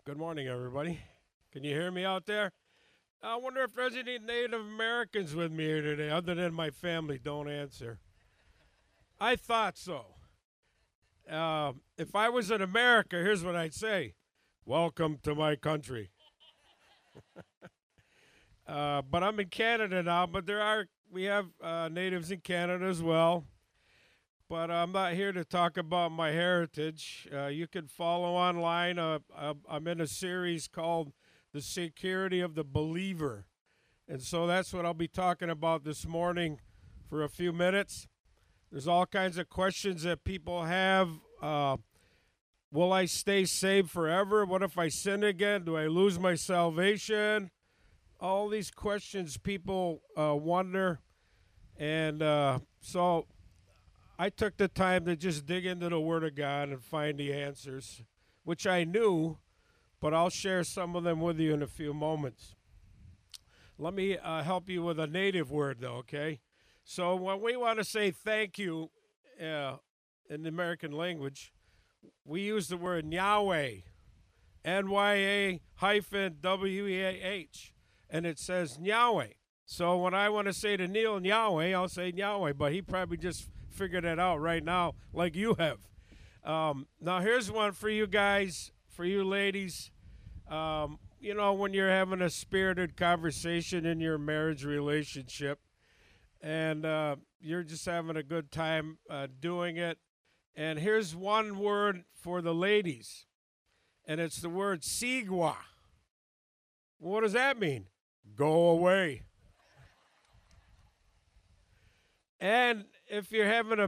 Good morning, everybody. Can you hear me out there? I wonder if there's any Native Americans with me here today, other than my family. Don't answer. I thought so. If I was in America, here's what I'd say: "Welcome to my country." But I'm in Canada now. But we have natives in Canada as well. But I'm not here to talk about my heritage. You can follow online. I'm in a series called "The Security of the Believer," and so that's what I'll be talking about this morning for a few minutes. There's all kinds of questions that people have. Will I stay saved forever? What if I sin again? Do I lose my salvation? All these questions people wonder. And so I took the time to just dig into the Word of God and find the answers, which I knew, but I'll share some of them with you in a few moments. Let me help you with a native word, though, okay? So when we want to say thank you in the American language, we use the word Yahweh, N-Y-A hyphen W-E-A-H, and it says Yahweh. So when I want to say to Neil Yahweh, I'll say Yahweh, but he probably just figured it out right now like you have. Now here's one for you guys, for you ladies. When you're having a spirited conversation in your marriage relationship, and you're just having a good time doing it. And here's one word for the ladies, and it's the word sigwa. What does that mean? Go away. And if you're having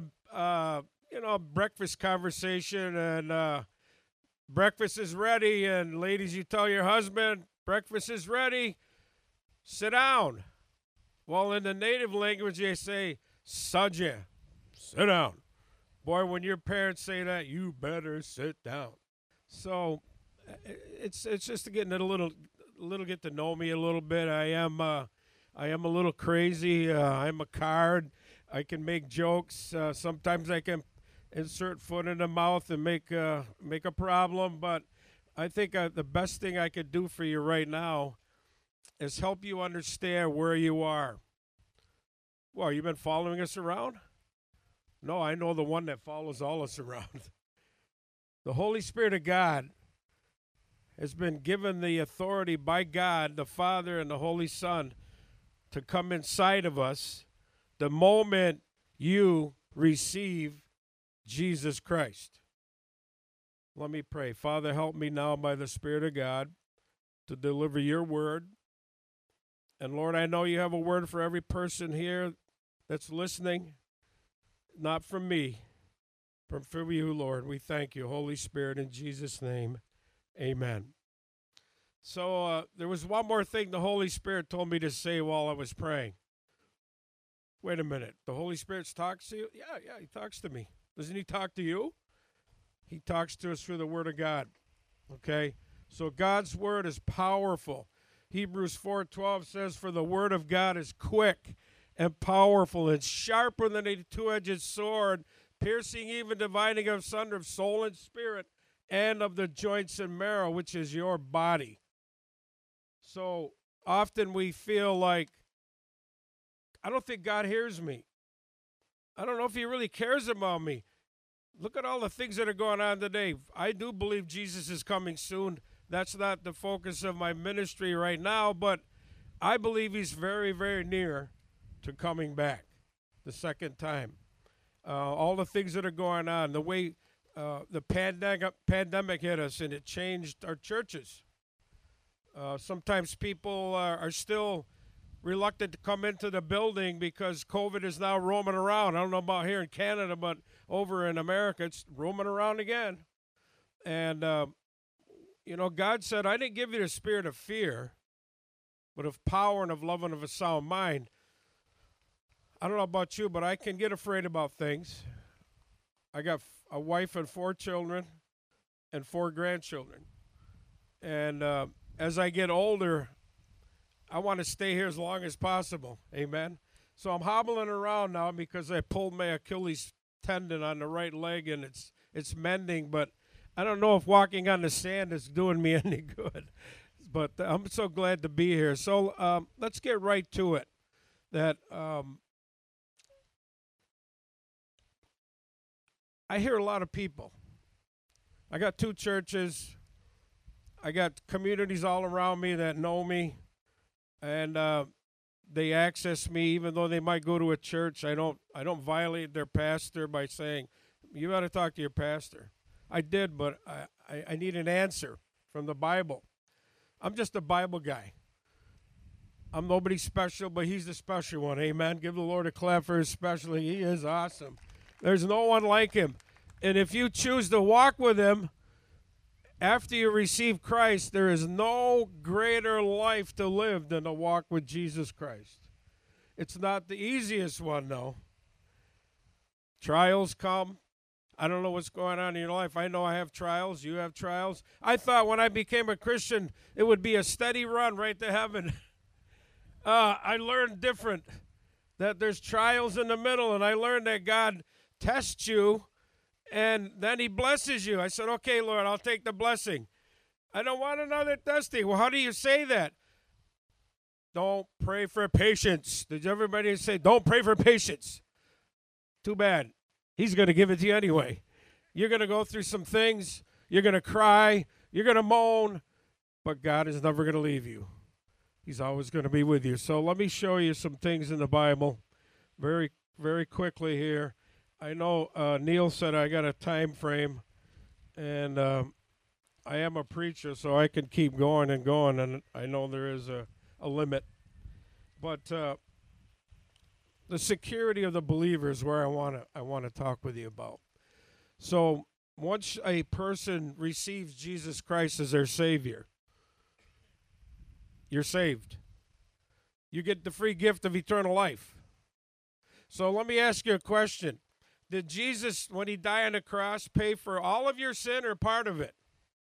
a breakfast conversation and breakfast is ready, and ladies, you tell your husband, breakfast is ready, sit down. Well, in the native language, they say, Saje, sit down. Boy, when your parents say that, you better sit down. So it's just getting a little get to know me a little bit. I am a little crazy. I'm a card. I can make jokes. Sometimes I can insert foot in the mouth and make a problem. But I think the best thing I could do for you right now is help you understand where you are. Well, you've been following us around? No, I know the one that follows all us around. The Holy Spirit of God has been given the authority by God, the Father, and the Holy Son to come inside of us the moment you receive Jesus Christ. Let me pray. Father, help me now by the Spirit of God to deliver your word. And Lord, I know you have a word for every person here that's listening, not from me, but from you, Lord. We thank you, Holy Spirit, in Jesus' name. Amen. So there was one more thing the Holy Spirit told me to say while I was praying. Wait a minute. The Holy Spirit talks to you? Yeah, he talks to me. Doesn't he talk to you? He talks to us through the Word of God. Okay? So God's Word is powerful. Hebrews 4:12 says, "For the Word of God is quick and powerful and sharper than a two-edged sword, piercing even dividing asunder of soul and spirit, and of the joints and marrow, which is your body." So often we feel like, I don't think God hears me. I don't know if he really cares about me. Look at all the things that are going on today. I do believe Jesus is coming soon. That's not the focus of my ministry right now, but I believe he's very, very near to coming back the second time. All the things that are going on, the way the pandemic hit us and it changed our churches. Sometimes people are still reluctant to come into the building because COVID is now roaming around. I don't know about here in Canada, but over in America, it's roaming around again. And, God said, I didn't give you the spirit of fear, but of power and of love and of a sound mind. I don't know about you, but I can get afraid about things. I got a wife and 4 children and 4 grandchildren. And as I get older, I want to stay here as long as possible. Amen. So I'm hobbling around now because I pulled my Achilles tendon on the right leg and it's mending, but I don't know if walking on the sand is doing me any good, but I'm so glad to be here. So let's get right to it. That I hear a lot of people. I got 2 churches. I got communities all around me that know me, and they access me, even though they might go to a church. I don't violate their pastor by saying, "You got to talk to your pastor." I did, but I need an answer from the Bible. I'm just a Bible guy. I'm nobody special, but he's the special one. Amen. Give the Lord a clap for his special. He is awesome. There's no one like him. And if you choose to walk with him after you receive Christ, there is no greater life to live than to walk with Jesus Christ. It's not the easiest one, though. Trials come. I don't know what's going on in your life. I know I have trials. You have trials. I thought when I became a Christian, it would be a steady run right to heaven. I learned different, that there's trials in the middle, and I learned that God tests you, and then he blesses you. I said, okay, Lord, I'll take the blessing. I don't want another testing. Well, how do you say that? Don't pray for patience. Did everybody say, don't pray for patience? Too bad. He's going to give it to you anyway. You're going to go through some things. You're going to cry. You're going to moan. But God is never going to leave you. He's always going to be with you. So let me show you some things in the Bible very, very quickly here. I know Neil said I got a time frame, and I am a preacher, so I can keep going, and I know there is a limit. But the security of the believer is where I want to talk with you about. So once a person receives Jesus Christ as their Savior, you're saved. You get the free gift of eternal life. So let me ask you a question. Did Jesus, when he died on the cross, pay for all of your sin or part of it?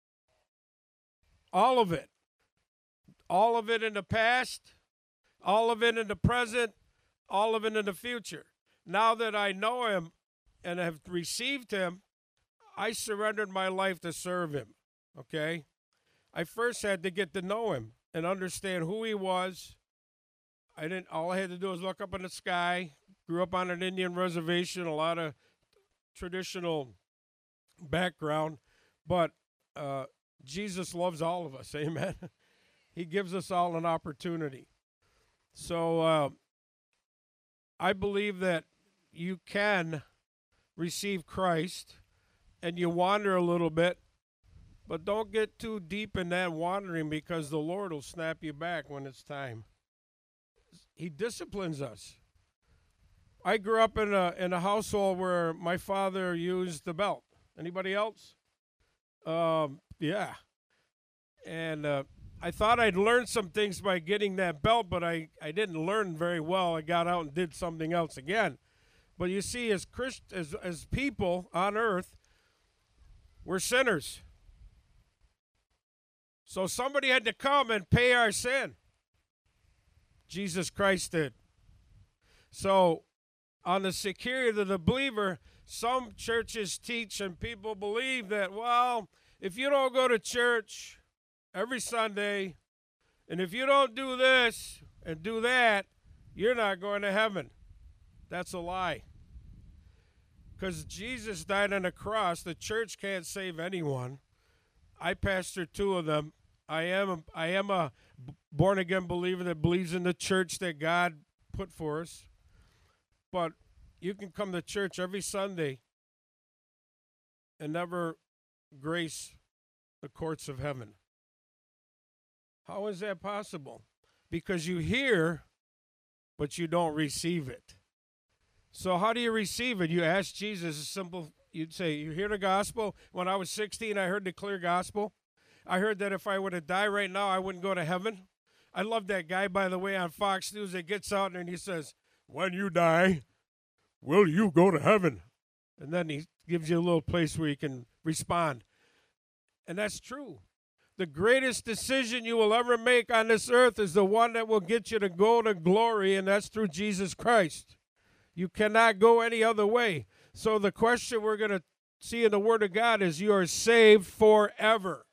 All of it. All of it in the past, all of it in the present, all of it in the future. Now that I know him and have received him, I surrendered my life to serve him, okay? I first had to get to know him and understand who he was. All I had to do was look up in the sky. Grew up on an Indian reservation, a lot of traditional background, but Jesus loves all of us, amen? He gives us all an opportunity. So I believe that you can receive Christ and you wander a little bit, but don't get too deep in that wandering, because the Lord will snap you back when it's time. He disciplines us. I grew up in a household where my father used the belt. Anybody else? Yeah. And I thought I'd learn some things by getting that belt, but I didn't learn very well. I got out and did something else again. But you see, as people on earth, we're sinners. So somebody had to come and pay our sin. Jesus Christ did. So on the security of the believer, some churches teach and people believe that, well, if you don't go to church every Sunday, and if you don't do this and do that, you're not going to heaven. That's a lie. Because Jesus died on the cross. The church can't save anyone. I pastor 2 of them. I am a born-again believer that believes in the church that God put for us. But you can come to church every Sunday and never grace the courts of heaven. How is that possible? Because you hear, but you don't receive it. So how do you receive it? You ask Jesus. It's simple. You'd say, you hear the gospel? When I was 16, I heard the clear gospel. I heard that if I were to die right now, I wouldn't go to heaven. I love that guy, by the way, on Fox News that gets out and he says, when you die, will you go to heaven? And then he gives you a little place where you can respond. And that's true. The greatest decision you will ever make on this earth is the one that will get you to go to glory, and that's through Jesus Christ. You cannot go any other way. So the question we're going to See, in the Word of God is you are saved forever.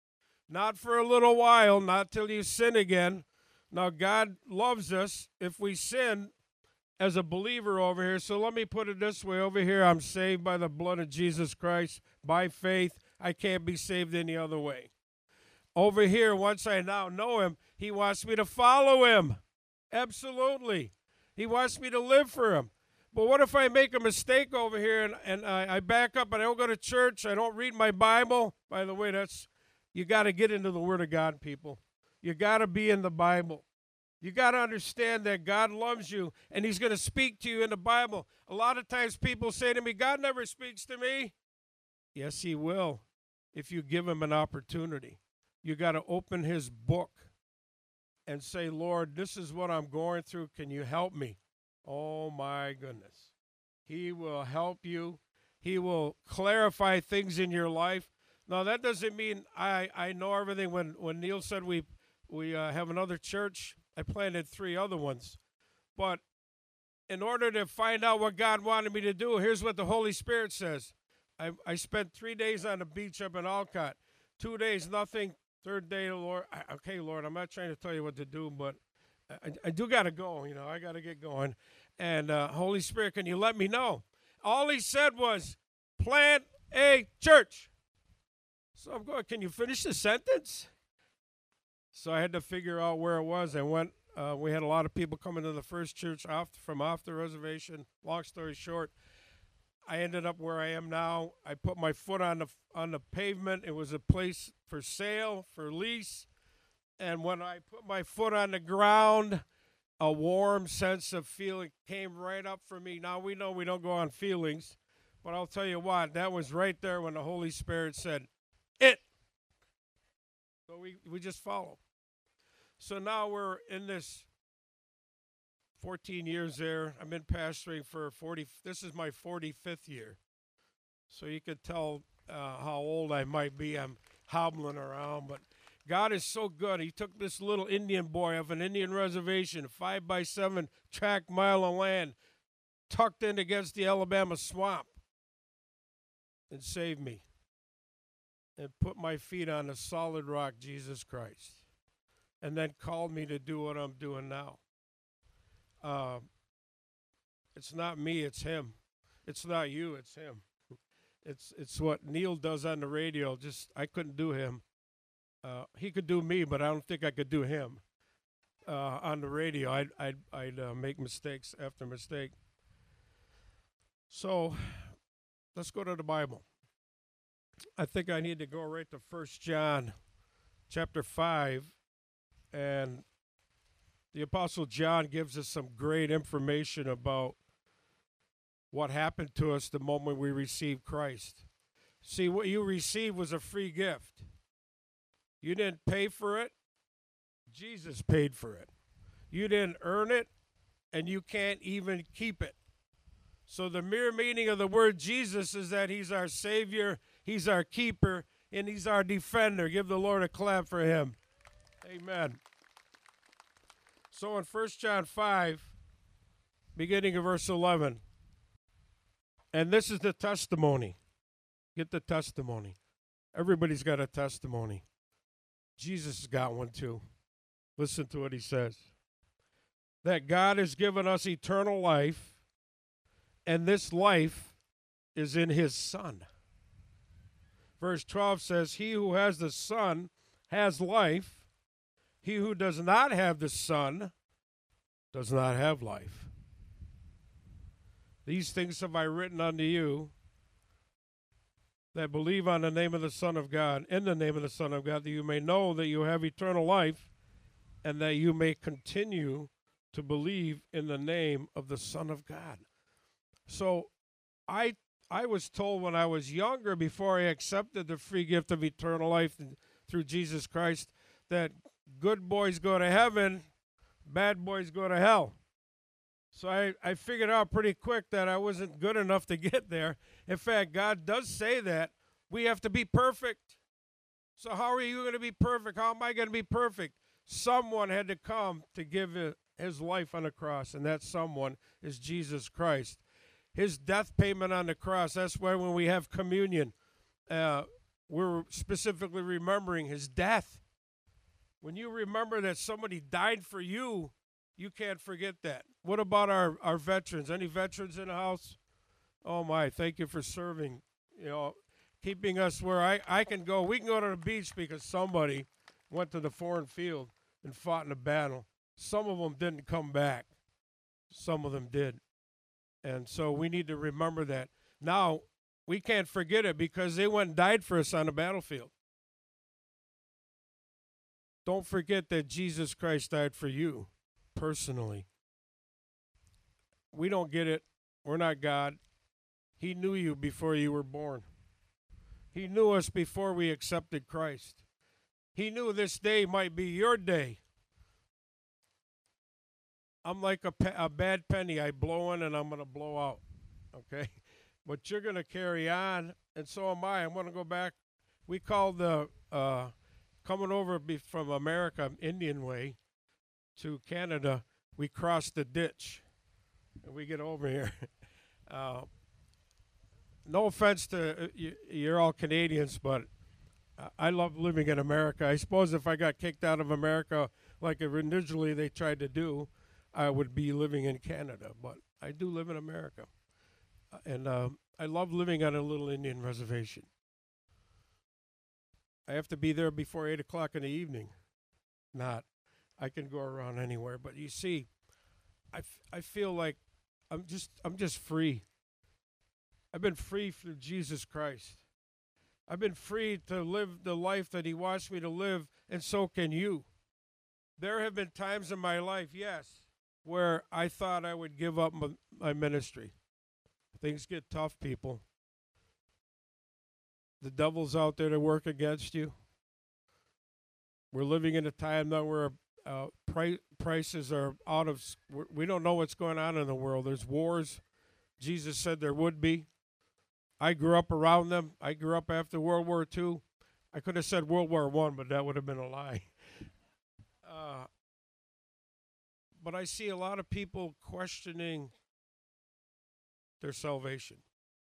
Not for a little while, not till you sin again. Now, God loves us if we sin as a believer over here. So let me put it this way. Over here, I'm saved by the blood of Jesus Christ, by faith. I can't be saved any other way. Over here, once I now know him, he wants me to follow him. Absolutely. He wants me to live for him. But what if I make a mistake over here and I back up and I don't go to church, I don't read my Bible? By the way, you got to get into the Word of God, people. You got to be in the Bible. You got to understand that God loves you, and he's going to speak to you in the Bible. A lot of times people say to me, God never speaks to me. Yes, he will, if you give him an opportunity. You got to open his book and say, Lord, this is what I'm going through. Can you help me? Oh, my goodness. He will help you. He will clarify things in your life. Now, that doesn't mean I know everything. When Neil said we have another church, I planted 3 other ones. But in order to find out what God wanted me to do, here's what the Holy Spirit says. I spent 3 days on the beach up in Alcott. 2 days, nothing. 3rd day, Lord, okay, Lord, I'm not trying to tell you what to do, but I do got to go. I got to get going. And Holy Spirit, can you let me know? All he said was, plant a church. So I'm going, can you finish the sentence? So I had to figure out where it was. I went, we had a lot of people coming to the first church from off the reservation. Long story short, I ended up where I am now. I put my foot on the pavement. It was a place for sale, for lease. And when I put my foot on the ground, a warm sense of feeling came right up for me. Now, we know we don't go on feelings, but I'll tell you what, that was right there when the Holy Spirit said, it. So we just follow. So now we're in this 14 years there. I've been pastoring for this is my 45th year. So you could tell how old I might be. I'm hobbling around, but God is so good. He took this little Indian boy off an Indian reservation, 5x7 tract mile of land, tucked in against the Alabama swamp, and saved me and put my feet on the solid rock, Jesus Christ, and then called me to do what I'm doing now. It's not me, it's him. It's not you, it's him. It's what Neil does on the radio. I couldn't do him. He could do me, but I don't think I could do him on the radio. I'd make mistakes after mistake. So let's go to the Bible. I think I need to go right to 1 John chapter 5. And the Apostle John gives us some great information about what happened to us the moment we received Christ. See, what you received was a free gift. You didn't pay for it. Jesus paid for it. You didn't earn it, and you can't even keep it. So the mere meaning of the word Jesus is that he's our Savior, he's our keeper, and he's our defender. Give the Lord a clap for him. Amen. So in 1 John 5, beginning of verse 11, and this is the testimony. Get the testimony. Everybody's got a testimony. Jesus has got one too. Listen to what he says. That God has given us eternal life, and this life is in his Son. Verse 12 says, he who has the Son has life. He who does not have the Son does not have life. These things have I written unto you that believe on the name of the Son of God, in the name of the Son of God, that you may know that you have eternal life, and that you may continue to believe in the name of the Son of God. So I was told when I was younger, before I accepted the free gift of eternal life through Jesus Christ, that good boys go to heaven, bad boys go to hell. So I figured out pretty quick that I wasn't good enough to get there. In fact, God does say that we have to be perfect. So how are you going to be perfect? How am I going to be perfect? Someone had to come to give his life on the cross, and that someone is Jesus Christ. his death payment on the cross. That's why when we have communion, we're specifically remembering his death. When you remember that somebody died for you, you can't forget that. What about our veterans? Any veterans in the house? Oh, my, thank you for serving, keeping us where I can go. We can go to the beach because somebody went to the foreign field and fought in a battle. Some of them didn't come back. Some of them did. And so we need to remember that. Now, we can't forget it because they went and died for us on the battlefield. Don't forget that Jesus Christ died for you personally. We don't get it. We're not God. He knew you before you were born. He knew us before we accepted Christ. He knew this day might be your day. I'm like a bad penny. I blow in and I'm going to blow out, okay? But you're going to carry on, and so am I. I'm going to go back. We call the coming over from America, Indian Way, to Canada, we cross the ditch, and we get over here. No offense to you're all Canadians, but I love living in America. I suppose if I got kicked out of America like originally they tried to do, I would be living in Canada. But I do live in America. And I love living on a little Indian reservation. I have to be there before 8 o'clock in the evening. I can go around anywhere. But you see, I feel like I'm just free. I've been free through Jesus Christ. I've been free to live the life that he wants me to live, and so can you. There have been times in my life, yes, where I thought I would give up my ministry. Things get tough, people. The devil's out there to work against you. We're living in a time now where prices are out of, we don't know what's going on in the world. There's wars. Jesus said there would be. I grew up around them. I grew up after World War II. I could have said World War I, but that would have been a lie. But I see a lot of people questioning their salvation.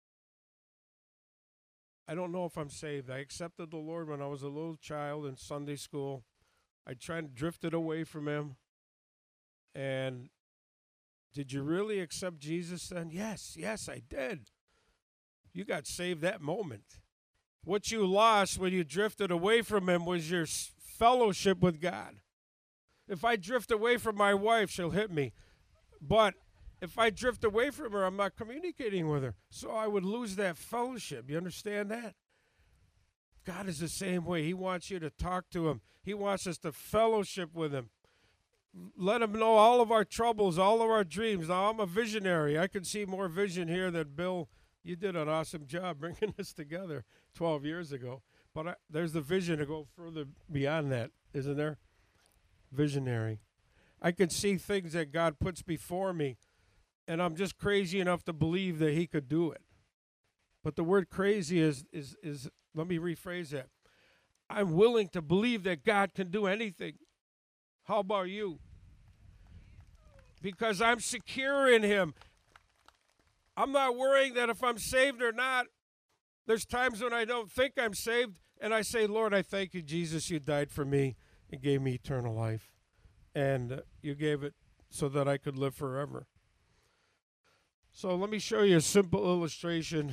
I don't know if I'm saved. I accepted the Lord when I was a little child in Sunday school. I drifted away from him. And did you really accept Jesus then? Yes, I did. You got saved that moment. What you lost when you drifted away from him was your fellowship with God. If I drift away from my wife, she'll hit me. But if I drift away from her, I'm not communicating with her. So I would lose that fellowship. You understand that? God is the same way. He wants you to talk to him. He wants us to fellowship with him. Let him know all of our troubles, all of our dreams. Now, I'm a visionary. I can see more vision here than Bill. You did an awesome job bringing this together 12 years ago. But there's the vision to go further beyond that, isn't there? Visionary. I can see things that God puts before me, and I'm just crazy enough to believe that he could do it. But the word crazy is let me rephrase that. I'm willing to believe that God can do anything. How about you? Because I'm secure in him. I'm not worrying that if I'm saved or not. There's times when I don't think I'm saved, and I say, Lord, I thank you, Jesus, you died for me and gave me eternal life. And you gave it so that I could live forever. So let me show you a simple illustration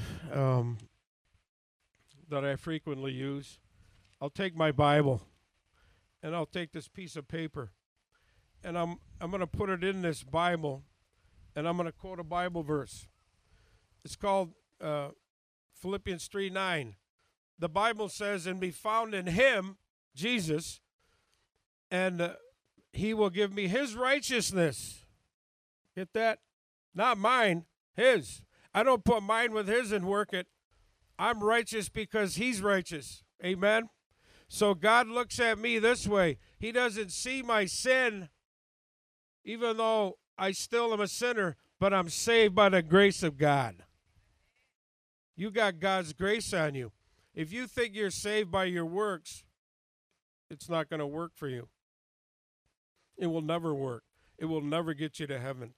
that I frequently use. I'll take my Bible, and I'll take this piece of paper, and I'm going to put it in this Bible, and I'm going to quote a Bible verse. It's called Philippians 3:9. The Bible says, and be found in him, Jesus, and he will give me his righteousness. Get that? Not mine, his. I don't put mine with his and work it. I'm righteous because he's righteous. Amen? So God looks at me this way. He doesn't see my sin, even though I still am a sinner, but I'm saved by the grace of God. You got God's grace on you. If you think you're saved by your works, it's not going to work for you. It will never work. It will never get you to heaven.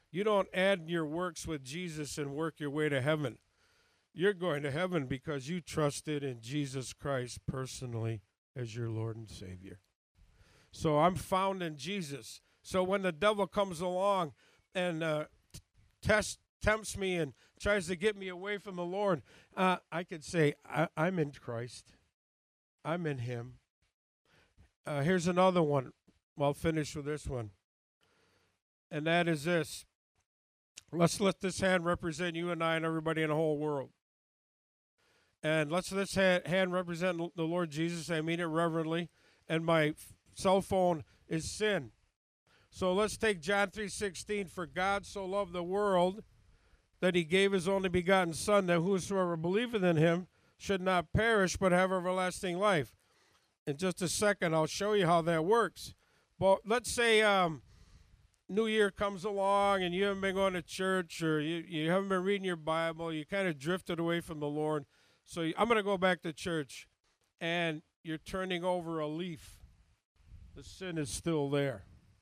You don't add your works with Jesus and work your way to heaven. You're going to heaven because you trusted in Jesus Christ personally as your Lord and Savior. So I'm found in Jesus. So when the devil comes along and tempts me and tries to get me away from the Lord, I could say, I'm in Christ. I'm in him. Here's another one. I'll finish with this one. And that is this. Let's let this hand represent you and I and everybody in the whole world. And let's this hand represent the Lord Jesus. I mean it reverently. And my cell phone is sin. So let's take John 3:16. For God so loved the world that he gave his only begotten Son, that whosoever believeth in him should not perish but have everlasting life. In just a second, I'll show you how that works. But let's say New Year comes along and you haven't been going to church, or you haven't been reading your Bible. You kind of drifted away from the Lord. So I'm going to go back to church, and you're turning over a leaf. The sin is still there.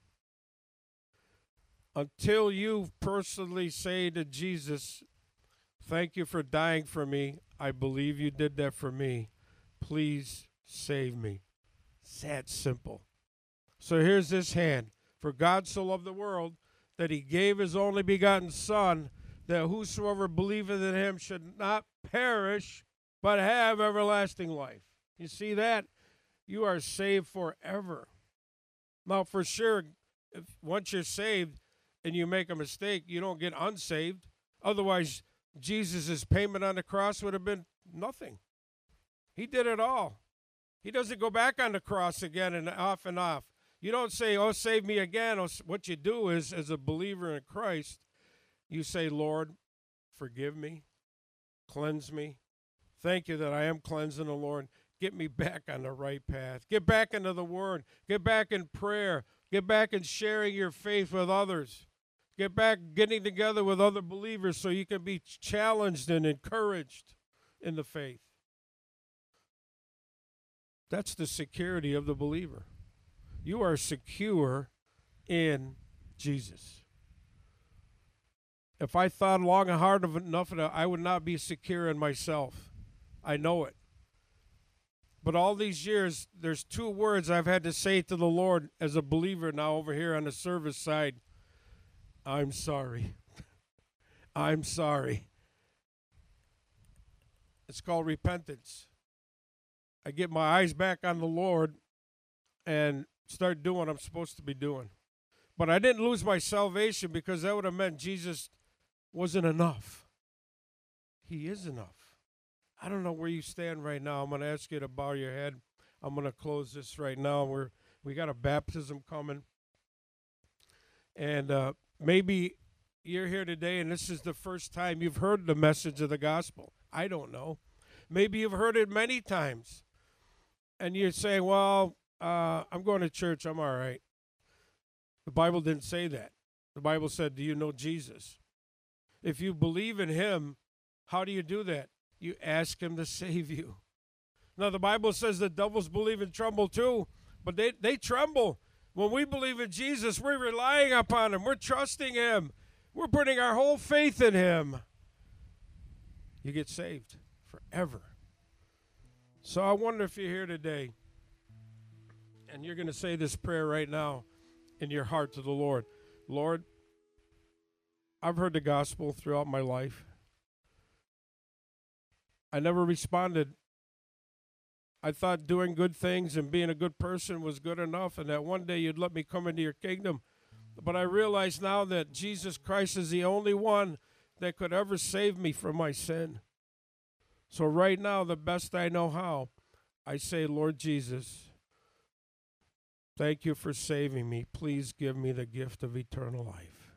Until you personally say to Jesus, thank you for dying for me. I believe you did that for me. Please save me. It's that simple. So here's this hand. For God so loved the world that he gave his only begotten Son, that whosoever believeth in him should not perish, but have everlasting life. You see that? You are saved forever. Now, for sure, once you're saved and you make a mistake, you don't get unsaved. Otherwise, Jesus' payment on the cross would have been nothing. He did it all. He doesn't go back on the cross again and off and off. You don't say, oh, save me again. What you do is, as a believer in Christ, you say, Lord, forgive me, cleanse me. Thank you that I am cleansing the Lord. Get me back on the right path. Get back into the Word. Get back in prayer. Get back in sharing your faith with others. Get back getting together with other believers so you can be challenged and encouraged in the faith. That's the security of the believer. You are secure in Jesus. If I thought long and hard enough of it, I would not be secure in myself. I know it. But all these years, there's two words I've had to say to the Lord as a believer now over here on the service side. I'm sorry. I'm sorry. It's called repentance. I get my eyes back on the Lord and start doing what I'm supposed to be doing. But I didn't lose my salvation, because that would have meant Jesus wasn't enough. He is enough. I don't know where you stand right now. I'm going to ask you to bow your head. I'm going to close this right now. We got a baptism coming. And maybe you're here today and this is the first time you've heard the message of the gospel. I don't know. Maybe you've heard it many times. And you're saying, well, I'm going to church. I'm all right. The Bible didn't say that. The Bible said, do you know Jesus? If you believe in him, how do you do that? You ask him to save you. Now, the Bible says the devils believe and tremble too, but they tremble. When we believe in Jesus, we're relying upon him. We're trusting him. We're putting our whole faith in him. You get saved forever. So I wonder if you're here today and you're going to say this prayer right now in your heart to the Lord. Lord, I've heard the gospel throughout my life. I never responded. I thought doing good things and being a good person was good enough, and that one day you'd let me come into your kingdom. But I realize now that Jesus Christ is the only one that could ever save me from my sin. So right now, the best I know how, I say, Lord Jesus, thank you for saving me. Please give me the gift of eternal life.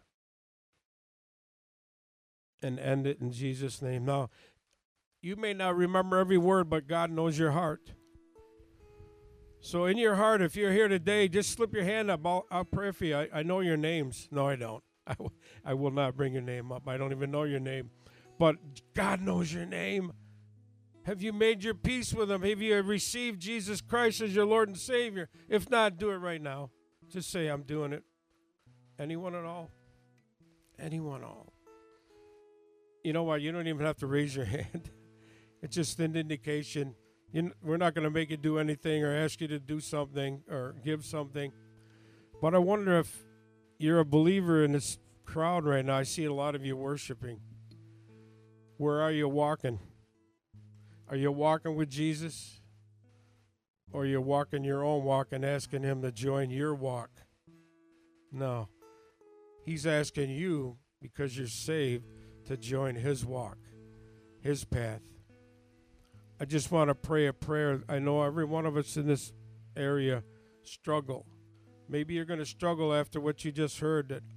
And end it in Jesus' name. Now, you may not remember every word, but God knows your heart. So in your heart, if you're here today, just slip your hand up. I'll pray for you. I know your names. No, I don't. I will not bring your name up. I don't even know your name. But God knows your name. Have you made your peace with him? Have you received Jesus Christ as your Lord and Savior? If not, do it right now. Just say, I'm doing it. Anyone at all? Anyone all? You know what? You don't even have to raise your hand. It's just an indication. We're not going to make you do anything or ask you to do something or give something. But I wonder if you're a believer in this crowd right now. I see a lot of you worshiping. Where are you walking? Are you walking with Jesus? Or are you walking your own walk and asking him to join your walk? No. He's asking you, because you're saved, to join his walk, his path. I just want to pray a prayer. I know every one of us in this area struggle. Maybe you're going to struggle after what you just heard. That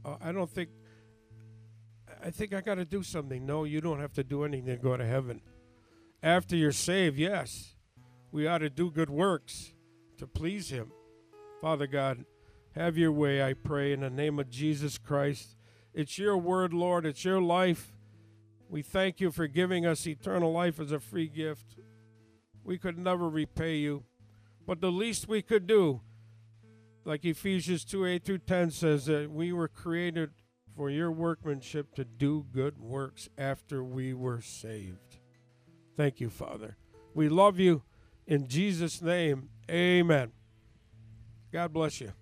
I think I got to do something. No, you don't have to do anything to go to heaven. After you're saved, yes, we ought to do good works to please him. Father God, have your way, I pray, in the name of Jesus Christ. It's your word, Lord. It's your life. We thank you for giving us eternal life as a free gift. We could never repay you. But the least we could do, like Ephesians 2:8-10 says, that we were created for your workmanship to do good works after we were saved. Thank you, Father. We love you. In Jesus' name, amen. God bless you.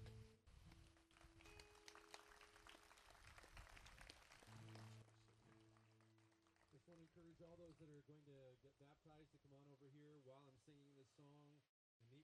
Just want to encourage all those that are going to get baptized to come on over here while I'm singing this song.